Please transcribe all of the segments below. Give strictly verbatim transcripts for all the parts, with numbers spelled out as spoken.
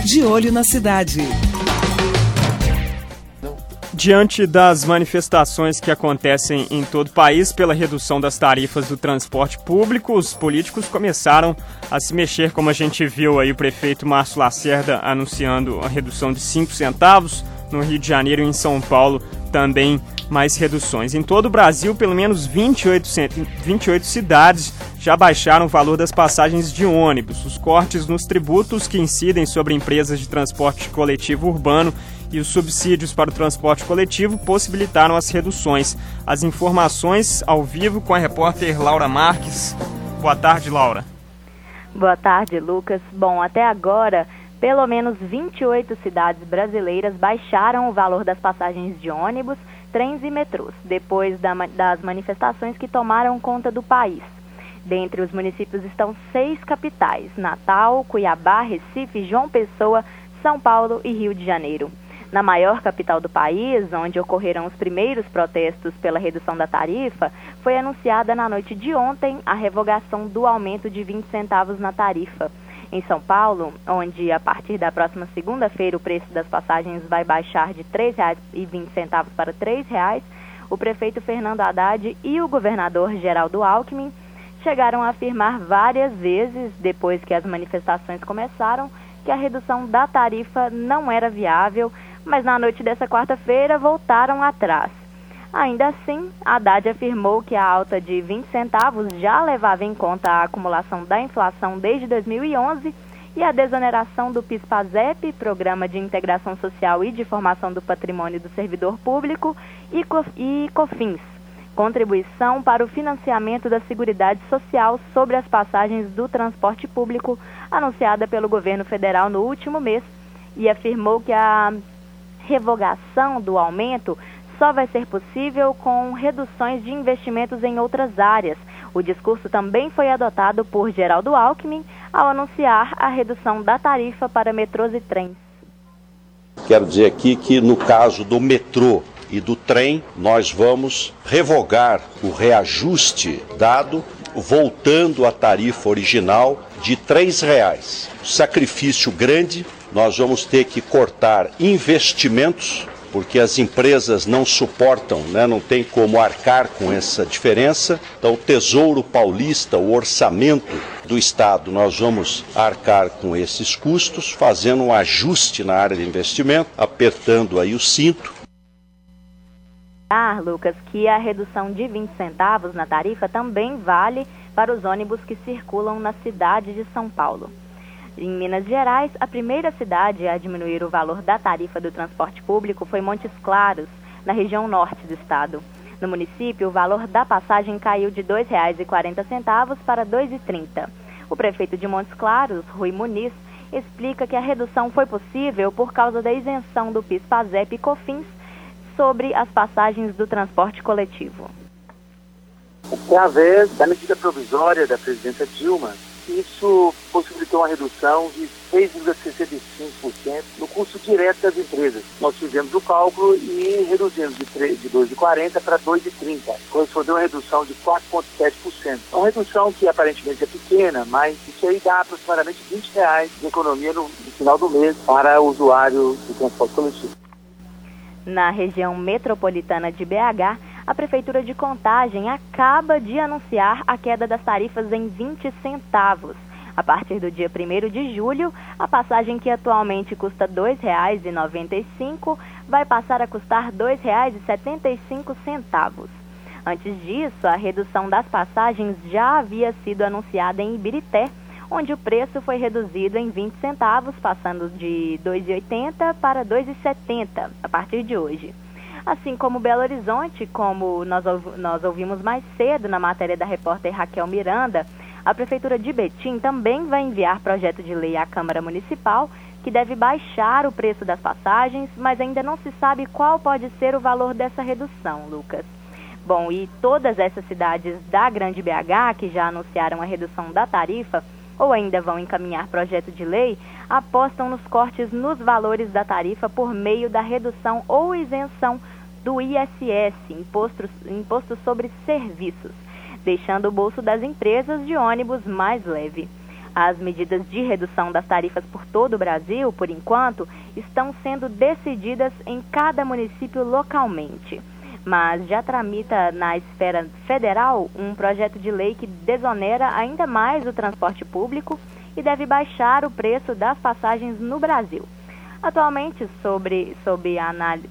De olho na cidade. Diante das manifestações que acontecem em todo o país pela redução das tarifas do transporte público, os políticos começaram a se mexer, como a gente viu aí o prefeito Márcio Lacerda anunciando a redução de cinco centavos, no Rio de Janeiro e em São Paulo também mais reduções. Em todo o Brasil, pelo menos vinte e oito, vinte e oito cidades já baixaram o valor das passagens de ônibus. Os cortes nos tributos que incidem sobre empresas de transporte coletivo urbano e os subsídios para o transporte coletivo possibilitaram as reduções. As informações ao vivo com a repórter Laura Marques. Boa tarde, Laura. Boa tarde, Lucas. Bom, até agora, pelo menos vinte e oito cidades brasileiras baixaram o valor das passagens de ônibus, trens e metrôs, depois da, das manifestações que tomaram conta do país. Dentre os municípios estão seis capitais: Natal, Cuiabá, Recife, João Pessoa, São Paulo e Rio de Janeiro. Na maior capital do país, onde ocorreram os primeiros protestos pela redução da tarifa, foi anunciada na noite de ontem a revogação do aumento de vinte centavos na tarifa. Em São Paulo, onde a partir da próxima segunda-feira o preço das passagens vai baixar de três reais e vinte centavos para três reais, o prefeito Fernando Haddad e o governador Geraldo Alckmin chegaram a afirmar várias vezes, depois que as manifestações começaram, que a redução da tarifa não era viável, mas na noite dessa quarta-feira voltaram atrás. Ainda assim, Haddad afirmou que a alta de vinte centavos já levava em conta a acumulação da inflação desde dois mil e onze e a desoneração do PIS/PASEP, Programa de Integração Social e de Formação do Patrimônio do Servidor Público, e COFINS, Contribuição para o Financiamento da Seguridade Social sobre as passagens do transporte público, anunciada pelo governo federal no último mês, e afirmou que a revogação do aumento só vai ser possível com reduções de investimentos em outras áreas. O discurso também foi adotado por Geraldo Alckmin ao anunciar a redução da tarifa para metrôs e trens. Quero dizer aqui que no caso do metrô e do trem, nós vamos revogar o reajuste dado, voltando à tarifa original de três reais. Sacrifício grande, nós vamos ter que cortar investimentos, porque as empresas não suportam, né, não tem como arcar com essa diferença. Então, o Tesouro Paulista, o orçamento do Estado, nós vamos arcar com esses custos, fazendo um ajuste na área de investimento, apertando aí o cinto. Ah, Lucas, que a redução de vinte centavos na tarifa também vale para os ônibus que circulam na cidade de São Paulo. Em Minas Gerais, a primeira cidade a diminuir o valor da tarifa do transporte público foi Montes Claros, na região norte do estado. No município, o valor da passagem caiu de dois reais e quarenta centavos para dois reais e trinta centavos. O prefeito de Montes Claros, Rui Muniz, explica que a redução foi possível por causa da isenção do PIS/PASEP e COFINS sobre as passagens do transporte coletivo. Através da medida provisória da presidenta Dilma, isso possibilitou uma redução de seis vírgula sessenta e cinco por cento no custo direto das empresas. Nós fizemos o cálculo e reduzimos de dois reais e quarenta centavos para dois reais e trinta centavos, correspondeu a uma redução de quatro vírgula sete por cento. É uma redução que aparentemente é pequena, mas isso aí dá aproximadamente vinte reais de economia no, no final do mês para o usuário do transporte coletivo. Na região metropolitana de B H, a Prefeitura de Contagem acaba de anunciar a queda das tarifas em vinte centavos. A partir do dia primeiro de julho, a passagem que atualmente custa dois reais e noventa e cinco centavos vai passar a custar dois reais e setenta e cinco centavos. Antes disso, a redução das passagens já havia sido anunciada em Ibirité, onde o preço foi reduzido em vinte centavos, passando de dois reais e oitenta centavos para dois reais e setenta centavos a partir de hoje. Assim como Belo Horizonte, como nós, nós ouvimos mais cedo na matéria da repórter Raquel Miranda, a Prefeitura de Betim também vai enviar projeto de lei à Câmara Municipal que deve baixar o preço das passagens, mas ainda não se sabe qual pode ser o valor dessa redução, Lucas. Bom, e todas essas cidades da Grande B H que já anunciaram a redução da tarifa ou ainda vão encaminhar projeto de lei, apostam nos cortes nos valores da tarifa por meio da redução ou isenção do I S S, Imposto, Imposto sobre Serviços, deixando o bolso das empresas de ônibus mais leve. As medidas de redução das tarifas por todo o Brasil, por enquanto, estão sendo decididas em cada município localmente. Mas já tramita na esfera federal um projeto de lei que desonera ainda mais o transporte público e deve baixar o preço das passagens no Brasil. Atualmente, sobre, sobre a análise,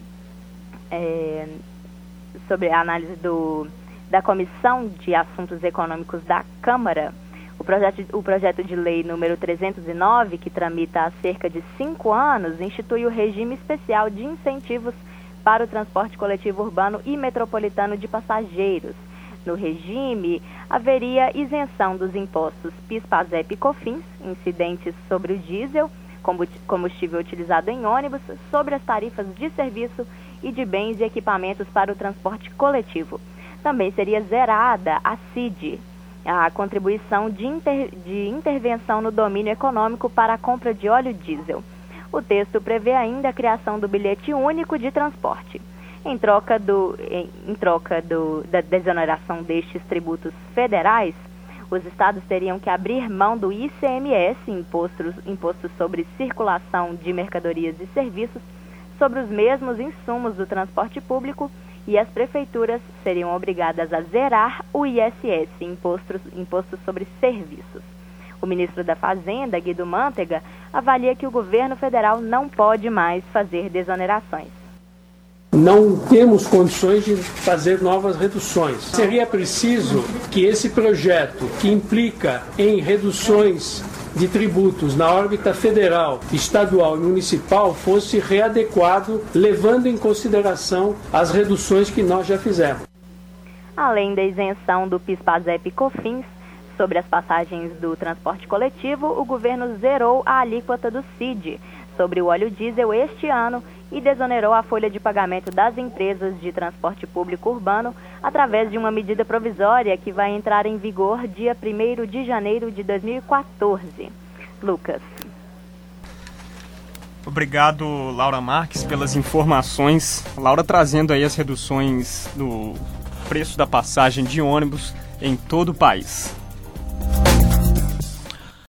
é, sobre a análise do, da Comissão de Assuntos Econômicos da Câmara, O projeto, o projeto de lei número trezentos e nove, que tramita há cerca de cinco anos, institui o regime especial de incentivos para o transporte coletivo urbano e metropolitano de passageiros. No regime, haveria isenção dos impostos PIS, PASEP e COFINS, incidentes sobre o diesel, combustível utilizado em ônibus, sobre as tarifas de serviço e de bens e equipamentos para o transporte coletivo. Também seria zerada a C I D, a contribuição de, inter, de intervenção no domínio econômico para a compra de óleo diesel. O texto prevê ainda a criação do bilhete único de transporte. Em troca, do, em, em troca do, da desoneração destes tributos federais, os estados teriam que abrir mão do I C M S, imposto, imposto sobre circulação de mercadorias e serviços, sobre os mesmos insumos do transporte público, e as prefeituras seriam obrigadas a zerar o I S S, imposto, imposto sobre serviços. O ministro da Fazenda, Guido Mantega, avalia que o governo federal não pode mais fazer desonerações. Não temos condições de fazer novas reduções. Seria preciso que esse projeto, que implica em reduções de tributos na órbita federal, estadual e municipal, fosse readequado, levando em consideração as reduções que nós já fizemos. Além da isenção do PIS, PASEP e COFINS sobre as passagens do transporte coletivo, o governo zerou a alíquota do C I D sobre o óleo diesel este ano e desonerou a folha de pagamento das empresas de transporte público urbano através de uma medida provisória que vai entrar em vigor dia primeiro de janeiro de dois mil e quatorze. Lucas. Obrigado, Laura Marques, pelas informações. Laura trazendo aí as reduções do preço da passagem de ônibus em todo o país.